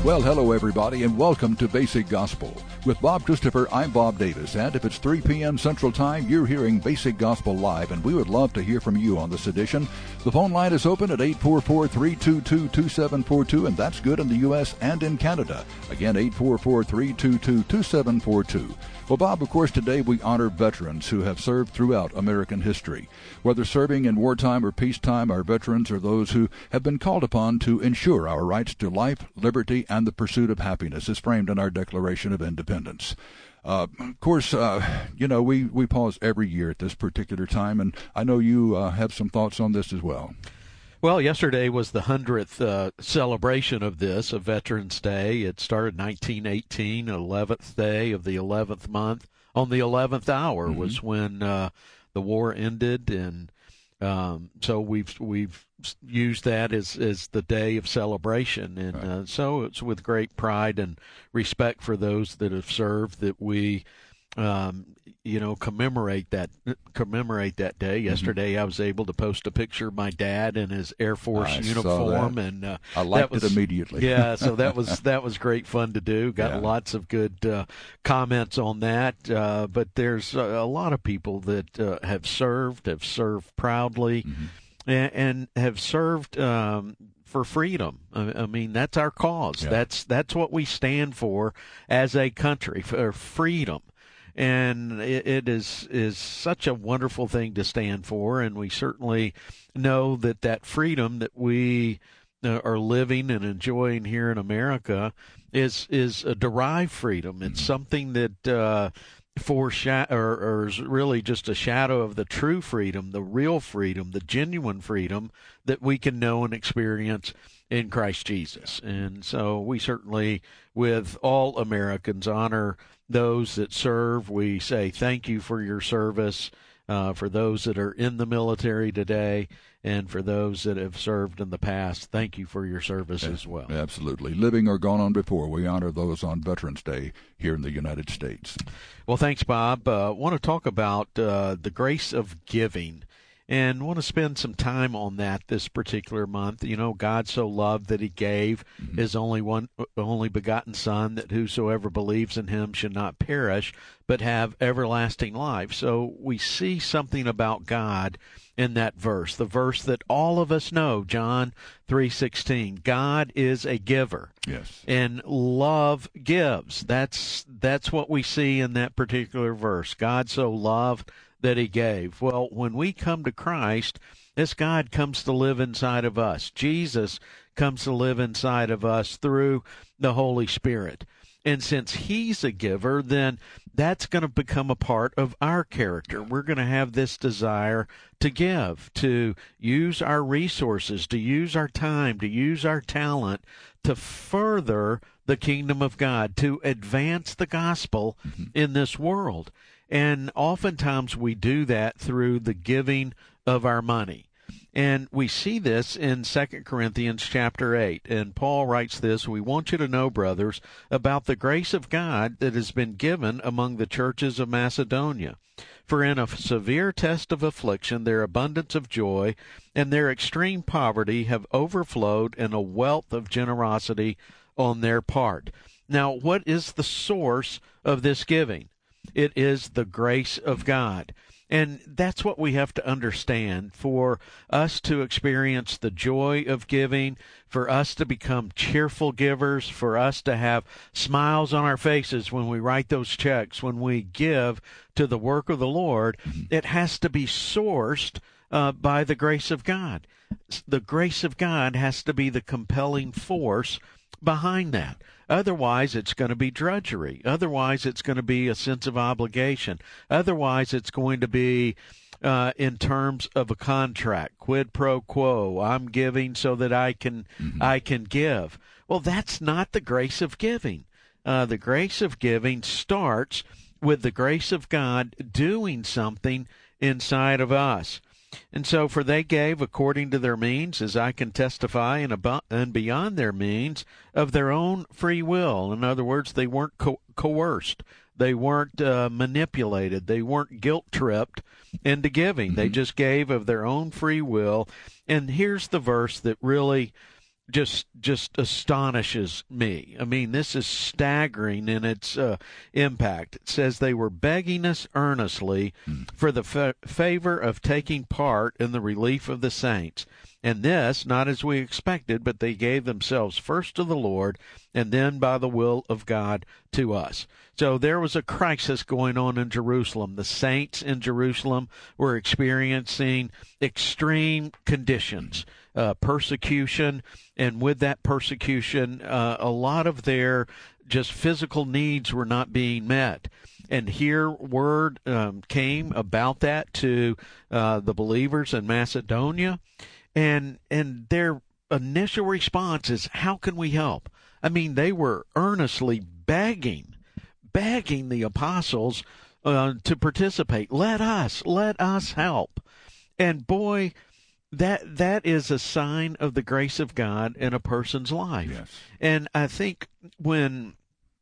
Well, hello, everybody, and welcome to Basic Gospel. With Bob Christopher, I'm Bob Davis, and if it's 3 p.m. Central Time, you're hearing Basic Gospel Live, and we would love to hear from you on this edition. The phone line is open at 844-322-2742, and that's good in the U.S. and in Canada. Again, 844-322-2742. Well, Bob, of course, today we honor veterans who have served throughout American history. Whether serving in wartime or peacetime, our veterans are those who have been called upon to ensure our rights to life, liberty, and the pursuit of happiness is framed in our Declaration of Independence. Of course, we pause every year at this particular time, and I know you have some thoughts on this as well. Well, yesterday was the 100th celebration of this, of Veterans Day. It started in 1918, 11th day of the 11th month. On the 11th hour was when the war ended, and so we've used that as the day of celebration. And so it's with great pride and respect for those that have served that we commemorate that day. Yesterday I was able to post a picture of my dad in his Air Force uniform, and I liked it immediately. Yeah, so that was great fun to do. Got lots of good comments on that. But there's a lot of people that have served proudly, and have served for freedom. I mean, that's our cause. Yeah. That's what we stand for as a country, for freedom. And it is such a wonderful thing to stand for, and we certainly know that freedom that we are living and enjoying here in America is a derived freedom. It's something that or is really just a shadow of the true freedom, the real freedom, the genuine freedom that we can know and experience in Christ Jesus. And so we certainly, with all Americans, honor those that serve. We say thank you for your service, for those that are in the military today, and for those that have served in the past. Thank you for your service as well. Absolutely. Living or gone on before, we honor those on Veterans Day here in the United States. Well, thanks, Bob. I want to talk about the grace of giving, and want to spend some time on that this particular month. You know, God so loved that he gave his only begotten Son, that whosoever believes in him should not perish, but have everlasting life. So we see something about God in that verse, the verse that all of us know, John 3:16. God is a giver. Yes. And love gives. That's what we see in that particular verse. God so loved that he gave. Well, when we come to Christ, this God comes to live inside of us. Jesus comes to live inside of us through the Holy Spirit. And since he's a giver, then that's going to become a part of our character. We're going to have this desire to give, to use our resources, to use our time, to use our talent to further the kingdom of God, to advance the gospel in this world. And oftentimes we do that through the giving of our money. And we see this in 2 Corinthians chapter 8. And Paul writes this: "We want you to know, brothers, about the grace of God that has been given among the churches of Macedonia. For in a severe test of affliction, their abundance of joy and their extreme poverty have overflowed in a wealth of generosity on their part." Now, what is the source of this giving? It is the grace of God. And that's what we have to understand. For us to experience the joy of giving, for us to become cheerful givers, for us to have smiles on our faces when we write those checks, when we give to the work of the Lord, it has to be sourced by the grace of God. The grace of God has to be the compelling force behind that. Otherwise, it's going to be drudgery. Otherwise, it's going to be a sense of obligation. Otherwise, it's going to be in terms of a contract, quid pro quo. I'm giving so that I can give. Well, that's not the grace of giving. The grace of giving starts with the grace of God doing something inside of us. And so, for they gave according to their means, as I can testify, and beyond their means, of their own free will. In other words, they weren't coerced. They weren't manipulated. They weren't guilt-tripped into giving. They just gave of their own free will. And here's the verse that really just astonishes me. I mean, this is staggering in its impact. It says they were begging us earnestly for the favor of taking part in the relief of the saints. And this, not as we expected, but they gave themselves first to the Lord, and then by the will of God to us. So there was a crisis going on in Jerusalem. The saints in Jerusalem were experiencing extreme conditions, persecution, and with that persecution, a lot of their just physical needs were not being met. And here word came about that to the believers in Macedonia. And their initial response is, how can we help? I mean, they were earnestly begging the apostles to participate. Let us help. And boy, that is a sign of the grace of God in a person's life. Yes. And I think when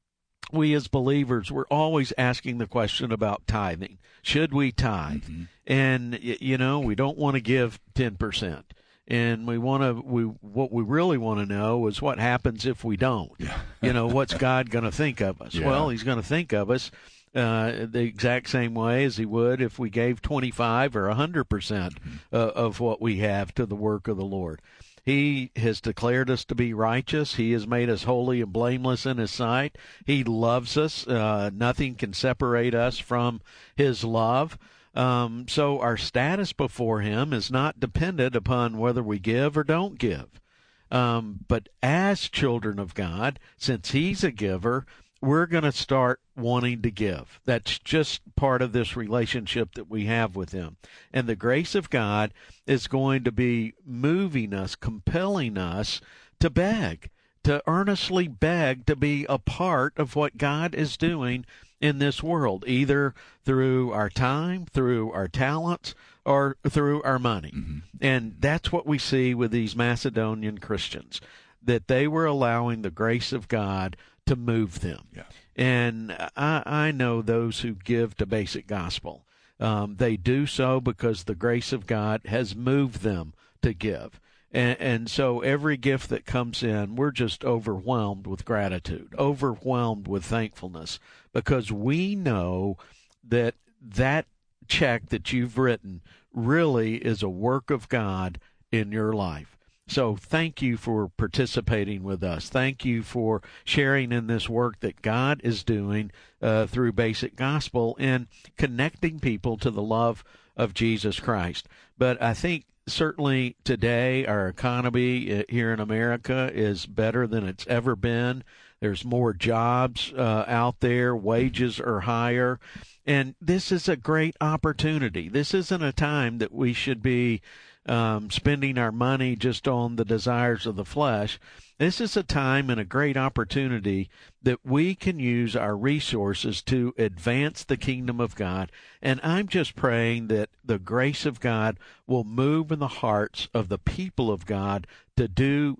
we as believers, we're always asking the question about tithing. Should we tithe? Mm-hmm. And, we don't want to give 10%. And what we really want to know is what happens if we don't. Yeah. What's God going to think of us? Yeah. Well, he's going to think of us the exact same way as he would if we gave 25 or 100% of what we have to the work of the Lord. He has declared us to be righteous. He has made us holy and blameless in his sight. He loves us. Nothing can separate us from his love. So our status before him is not dependent upon whether we give or don't give. But as children of God, since he's a giver, we're going to start wanting to give. That's just part of this relationship that we have with him. And the grace of God is going to be moving us, compelling us to beg, to earnestly beg to be a part of what God is doing in this world, either through our time, through our talents, or through our money. Mm-hmm. And that's what we see with these Macedonian Christians, that they were allowing the grace of God to move them. Yeah. And I know those who give to Basic Gospel. They do so because the grace of God has moved them to give. And so every gift that comes in, we're just overwhelmed with gratitude, overwhelmed with thankfulness, because we know that check that you've written really is a work of God in your life. So thank you for participating with us. Thank you for sharing in this work that God is doing through Basic Gospel and connecting people to the love of Jesus Christ. But I think certainly today our economy here in America is better than it's ever been. There's more jobs out there. Wages are higher. And this is a great opportunity. This isn't a time that we should be spending our money just on the desires of the flesh. This is a time and a great opportunity that we can use our resources to advance the kingdom of God. And I'm just praying that the grace of God will move in the hearts of the people of God to do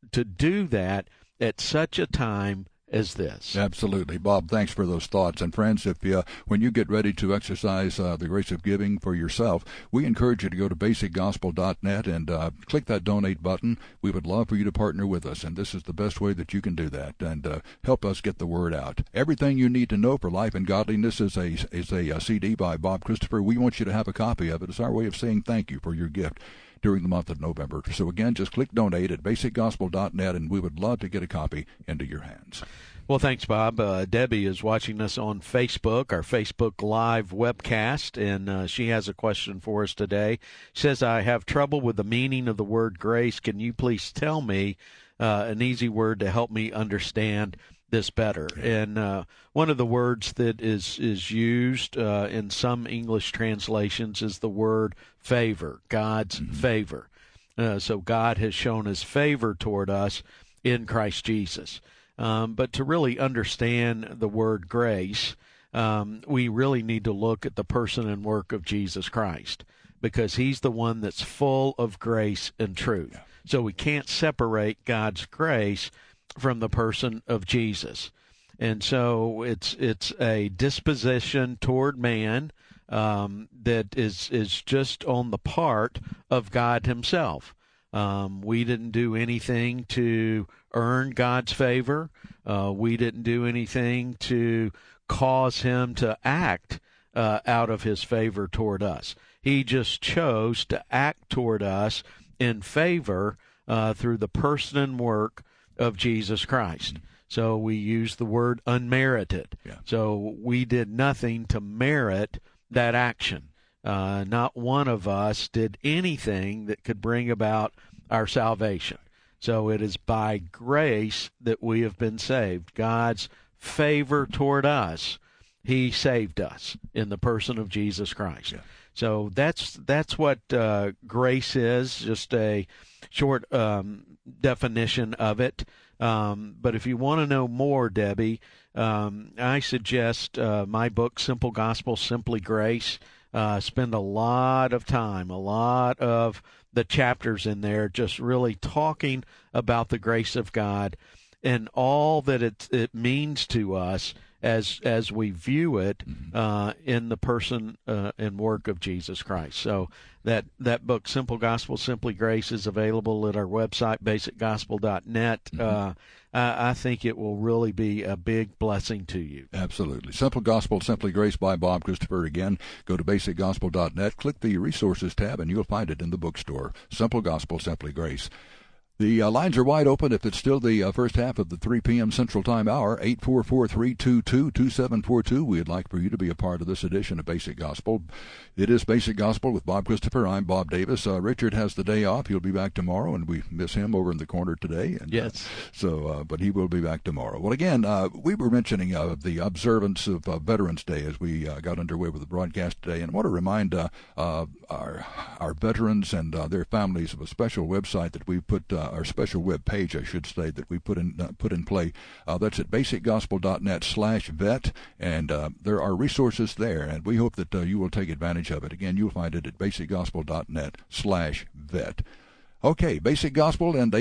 that at such a time as this. Absolutely. Bob, thanks for those thoughts. And friends, if when you get ready to exercise the grace of giving for yourself, we encourage you to go to basicgospel.net and click that donate button. We would love for you to partner with us, and this is the best way that you can do that and help us get the word out. Everything you need to know for life and godliness is a CD by Bob Christopher. We want you to have a copy of it. It's our way of saying thank you for your gift during the month of November. So again, just click donate at basicgospel.net, and we would love to get a copy into your hands. Well, thanks, Bob. Debbie is watching us on Facebook, our Facebook Live webcast, and she has a question for us today. She says, I have trouble with the meaning of the word grace. Can you please tell me an easy word to help me understand this better? And one of the words that is used in some English translations is the word favor, God's favor. So God has shown his favor toward us in Christ Jesus. But to really understand the word grace, we really need to look at the person and work of Jesus Christ, because he's the one that's full of grace and truth. So we can't separate God's grace from the person of Jesus. And so it's a disposition toward man that is just on the part of God himself. We didn't do anything to earn God's favor. We didn't do anything to cause him to act out of his favor toward us. He just chose to act toward us in favor through the person and work of Jesus Christ. So we use the word unmerited. Yeah. So we did nothing to merit that action. Not one of us did anything that could bring about our salvation. So it is by grace that we have been saved. God's favor toward us, he saved us in the person of Jesus Christ. Yeah. So that's what grace is, just a short definition of it. But if you want to know more, Debbie, I suggest my book, Simple Gospel, Simply Grace. Spend a lot of time, a lot of the chapters in there just really talking about the grace of God and all that it means to us as we view it in the person and work of Jesus Christ. So that book, Simple Gospel, Simply Grace, is available at our website, basicgospel.net. I think it will really be a big blessing to you. Absolutely. Simple Gospel, Simply Grace by Bob Christopher. Again, go to basicgospel.net, click the Resources tab, and you'll find it in the bookstore. Simple Gospel, Simply Grace. The lines are wide open if it's still the first half of the 3 p.m. Central Time hour, 844-322-2742. We'd like for you to be a part of this edition of Basic Gospel. It is Basic Gospel with Bob Christopher. I'm Bob Davis. Richard has the day off. He'll be back tomorrow, and we miss him over in the corner today. And, yes. But he will be back tomorrow. Well, again, we were mentioning the observance of Veterans Day as we got underway with the broadcast today, and I want to remind our veterans and their families of a special website that we put, our special web page, I should say, that we put in play. That's at basicgospel.net/vet, and there are resources there, and we hope that you will take advantage of it. Again, you'll find it at basicgospel.net/vet. Okay, Basic Gospel and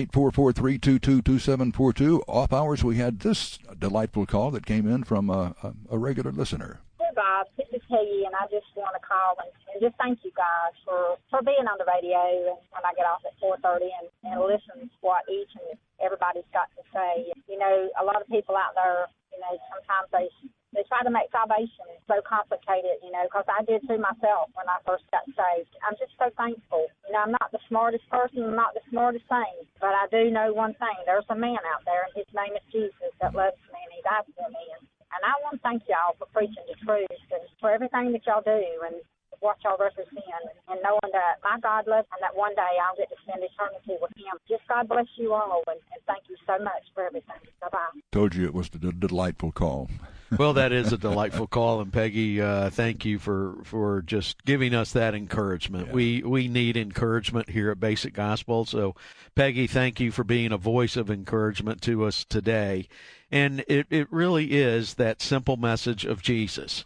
844-322-2742. Off hours, we had this delightful call that came in from a regular listener. Hey, Bob, this is Peggy, and I just want to call and just thank you guys for being on the radio and when I get off at 4:30 and listen to what each and everybody's got to say. You know, a lot of people out there, you know, sometimes they try to make salvation so complicated, you know, because I did too myself when I first got saved. I'm just so thankful. You know, I'm not the smartest person, I'm not the smartest thing, but I do know one thing. There's a man out there, and his name is Jesus, that loves me, and he died for me. And I want to thank y'all for preaching the truth and for everything that y'all do and what y'all represent, and knowing that my God loves and that one day I'll get to spend eternity with him. Just God bless you all, and thank you so much for everything. Bye-bye. Told you it was a delightful call. Well, that is a delightful call, and Peggy, thank you for just giving us that encouragement. Yeah. We need encouragement here at Basic Gospel, so Peggy, thank you for being a voice of encouragement to us today. And it really is that simple message of Jesus.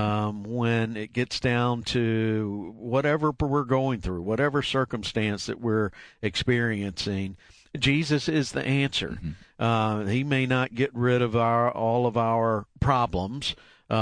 When it gets down to whatever we're going through, whatever circumstance that we're experiencing, Jesus is the answer. He may not get rid of all of our problems.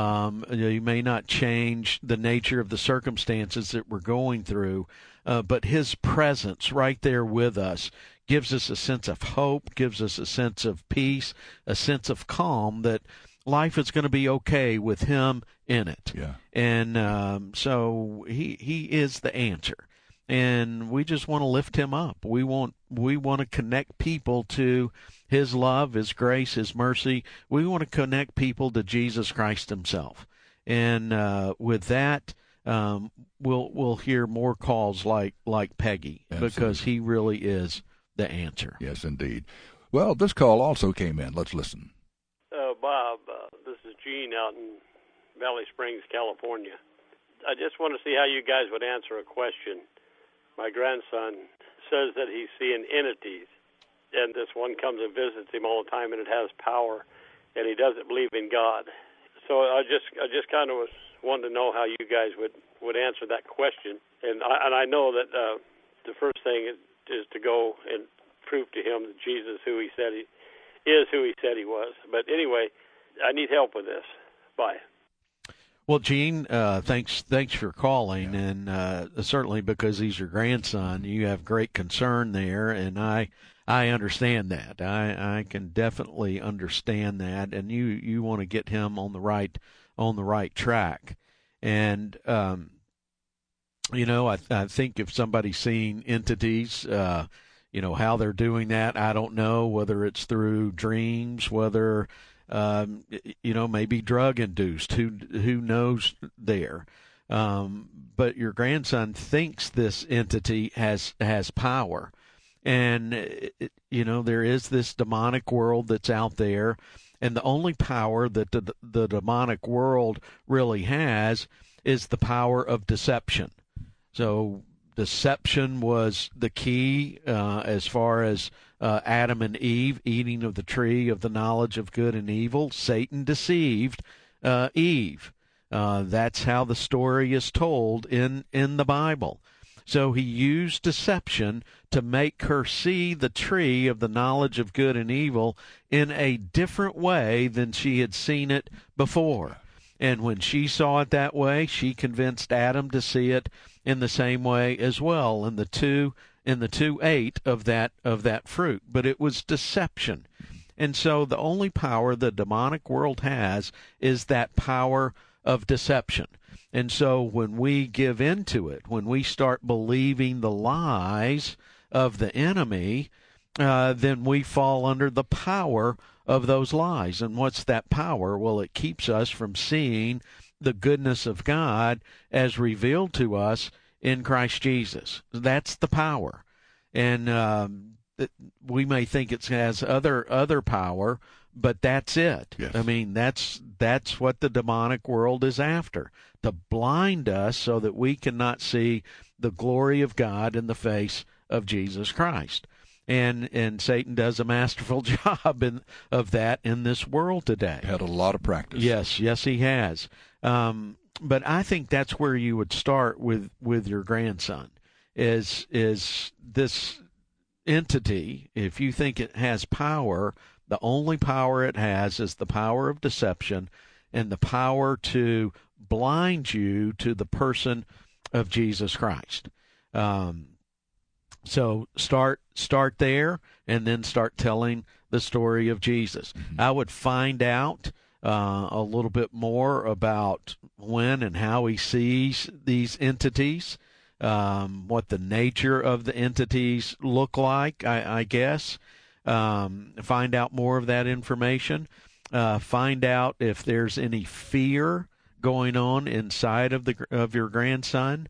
He may not change the nature of the circumstances that we're going through, but his presence right there with us gives us a sense of hope, gives us a sense of peace, a sense of calm that life is going to be okay with him in it. Yeah. And so he is the answer. And we just want to lift him up. We want to connect people to his love, his grace, his mercy. We want to connect people to Jesus Christ himself. And with that, we'll hear more calls like Peggy. Absolutely. Because he really is the answer. Yes, indeed. Well, this call also came in. Let's listen. Bob, this is Gene out in Valley Springs, California. I just want to see how you guys would answer a question. My grandson says that he's seeing entities, and this one comes and visits him all the time, and it has power, and he doesn't believe in God. So I just kind of wanted to know how you guys would answer that question. And I know that the first thing is to go and prove to him that Jesus, who he said he is, who he said he was. But anyway, I need help with this. Bye. Well, Gene, thanks for calling, and certainly because he's your grandson, you have great concern there, and I understand that. I can definitely understand that, and you want to get him on the right track, and I think if somebody's seeing entities, how they're doing that, I don't know, whether it's through dreams, whether maybe drug induced, who knows there. But your grandson thinks this entity has power. And, there is this demonic world that's out there. And the only power that the demonic world really has is the power of deception. So deception was the key as far as Adam and Eve eating of the tree of the knowledge of good and evil. Satan deceived Eve. That's how the story is told in the Bible. So he used deception to make her see the tree of the knowledge of good and evil in a different way than she had seen it before. And when she saw it that way, she convinced Adam to see it in the same way as well. And the two ate of that fruit, but it was deception. And so the only power the demonic world has is that power of deception. And so when we give into it, when we start believing the lies of the enemy, then we fall under the power of those lies. And what's that power? Well, it keeps us from seeing the goodness of God as revealed to us in Christ Jesus. That's the power. And we may think it has other power, but that's it. Yes. I mean, that's what the demonic world is after, to blind us so that we cannot see the glory of God in the face of Jesus Christ. And Satan does a masterful job of that in this world today. Had a lot of practice. Yes, he has. But I think that's where you would start with your grandson, is this entity. If you think it has power, the only power it has is the power of deception and the power to blind you to the person of Jesus Christ. So start there, and then start telling the story of Jesus. Mm-hmm. I would find out a little bit more about when and how he sees these entities, what the nature of the entities look like, I guess. Find out more of that information. Find out if there's any fear going on inside of your grandson,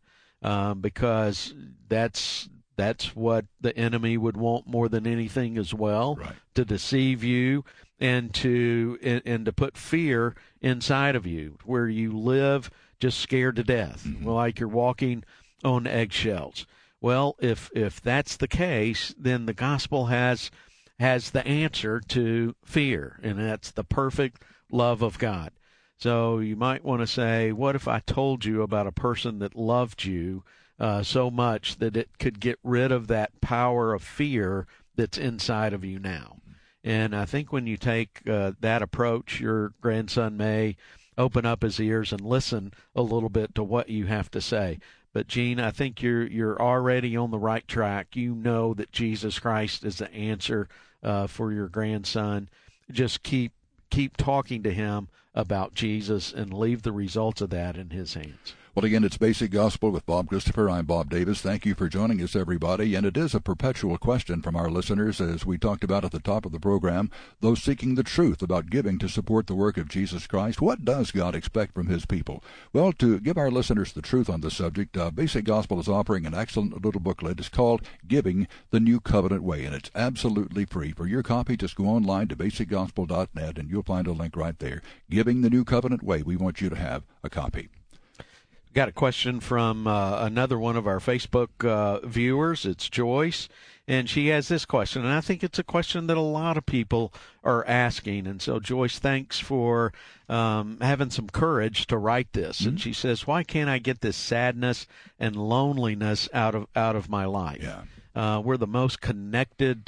because that's what the enemy would want more than anything as well, right, to deceive you and to put fear inside of you, where you live just scared to death, mm-hmm, like you're walking on eggshells. Well, if that's the case, then the gospel has the answer to fear, and that's the perfect love of God. So you might want to say, what if I told you about a person that loved you so much that it could get rid of that power of fear that's inside of you now? And I think when you take that approach, your grandson may open up his ears and listen a little bit to what you have to say. But Gene, I think you're already on the right track. You know that Jesus Christ is the answer for your grandson. Just keep talking to him about Jesus and leave the results of that in his hands. Well, again, it's Basic Gospel with Bob Christopher. I'm Bob Davis. Thank you for joining us, everybody. And it is a perpetual question from our listeners, as we talked about at the top of the program, those seeking the truth about giving to support the work of Jesus Christ. What does God expect from his people? Well, to give our listeners the truth on the subject, Basic Gospel is offering an excellent little booklet. It's called Giving the New Covenant Way, and it's absolutely free. For your copy, just go online to basicgospel.net, and you'll find a link right there. Giving the New Covenant Way. We want you to have a copy. Got a question from another one of our Facebook viewers. It's Joyce, and she has this question, and I think it's a question that a lot of people are asking. And so, Joyce, thanks for having some courage to write this. Mm-hmm. And she says, "Why can't I get this sadness and loneliness out of my life?" Yeah. We're the most connected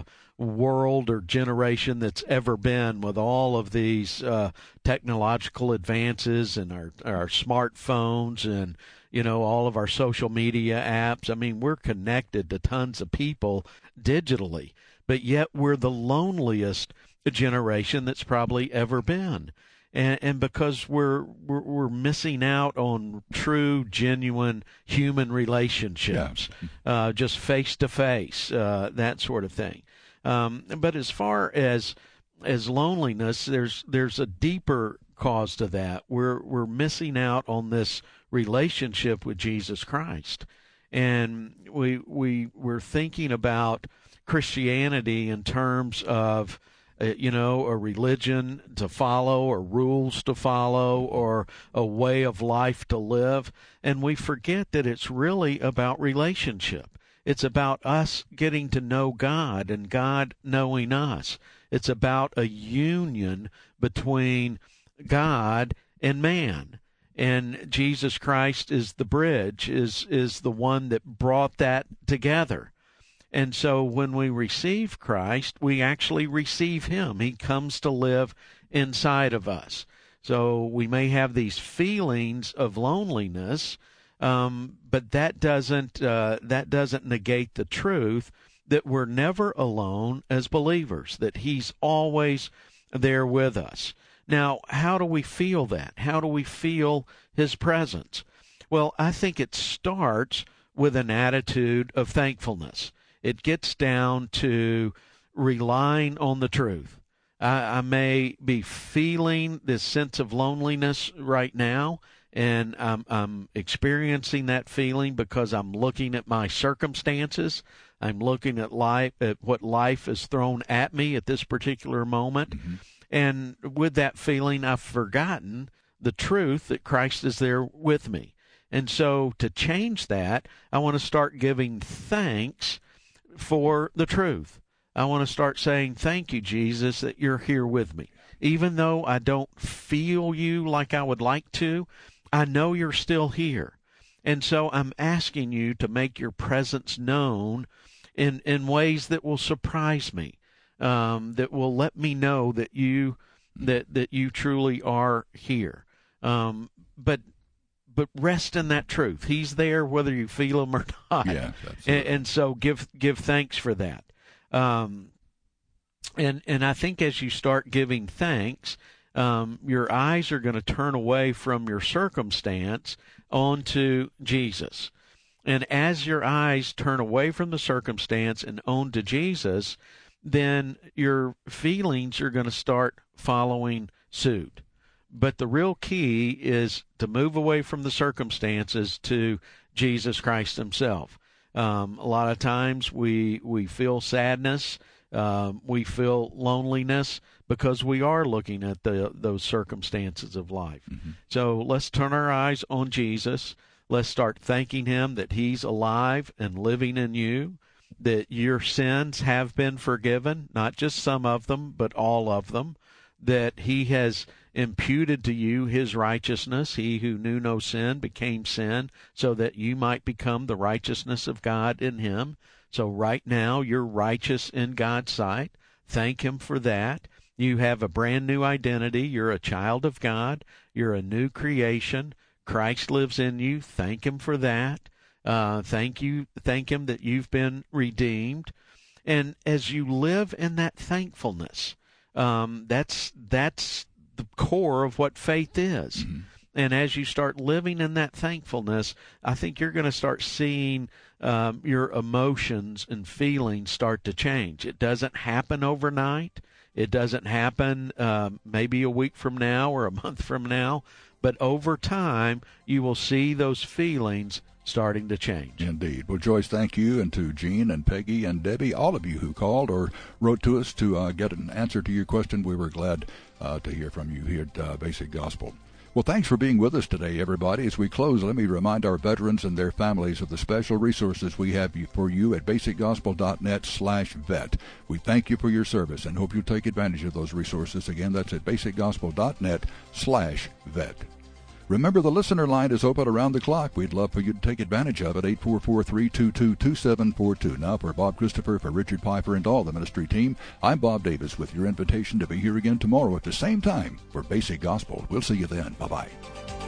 world or generation that's ever been, with all of these technological advances and our smartphones and, all of our social media apps. I mean, we're connected to tons of people digitally, but yet we're the loneliest generation that's probably ever been. And because we're missing out on true, genuine human relationships, just face to face, that sort of thing. But as far as loneliness, there's a deeper cause to that. We're missing out on this relationship with Jesus Christ, and we're thinking about Christianity in terms of a religion to follow, or rules to follow, or a way of life to live. And we forget that it's really about relationship. It's about us getting to know God and God knowing us. It's about a union between God and man. And Jesus Christ is the bridge, is the one that brought that together. And so when we receive Christ, we actually receive him. He comes to live inside of us. So we may have these feelings of loneliness, but that doesn't negate the truth that we're never alone as believers, that he's always there with us. Now, how do we feel that? How do we feel his presence? Well, I think it starts with an attitude of thankfulness. It gets down to relying on the truth. I may be feeling this sense of loneliness right now, and I'm experiencing that feeling because I'm looking at my circumstances. I'm looking at life, at what life has thrown at me at this particular moment. Mm-hmm. And with that feeling, I've forgotten the truth that Christ is there with me. And so to change that, I want to start giving thanks for the truth. I want to start saying, thank you, Jesus, that you're here with me. Even though I don't feel you like I would like to, I know you're still here. And so I'm asking you to make your presence known in ways that will surprise me, that will let me know that you truly are here. But rest in that truth. He's there whether you feel him or not. Yeah, and so give thanks for that. And I think as you start giving thanks, your eyes are going to turn away from your circumstance onto Jesus. And as your eyes turn away from the circumstance and onto Jesus, then your feelings are going to start following suit. But the real key is to move away from the circumstances to Jesus Christ himself. A lot of times we feel sadness, we feel loneliness because we are looking at those circumstances of life. Mm-hmm. So let's turn our eyes on Jesus. Let's start thanking him that he's alive and living in you, that your sins have been forgiven, not just some of them, but all of them, that he has imputed to you his righteousness. He who knew no sin became sin so that you might become the righteousness of God in him. So right now you're righteous in God's sight. Thank him for that. You have a brand new identity. You're a child of God. You're a new creation. Christ lives in you. Thank him for that. Thank him that you've been redeemed. And as you live in that thankfulness, that's the core of what faith is. Mm-hmm. And as you start living in that thankfulness, I think you're going to start seeing your emotions and feelings start to change. It doesn't happen overnight. It doesn't happen maybe a week from now or a month from now. But over time, you will see those feelings starting to change. Indeed. Well, Joyce, thank you, and to Gene and Peggy and Debbie, all of you who called or wrote to us to get an answer to your question. We were glad to hear from you here at Basic Gospel. Well, thanks for being with us today, everybody. As we close, let me remind our veterans and their families of the special resources we have for you at basicgospel.net/vet. We thank you for your service and hope you take advantage of those resources. Again, that's at basicgospel.net/vet. Remember, the listener line is open around the clock. We'd love for you to take advantage of it, 844-322-2742. Now, for Bob Christopher, for Richard Piper, and all the ministry team, I'm Bob Davis with your invitation to be here again tomorrow at the same time for Basic Gospel. We'll see you then. Bye-bye.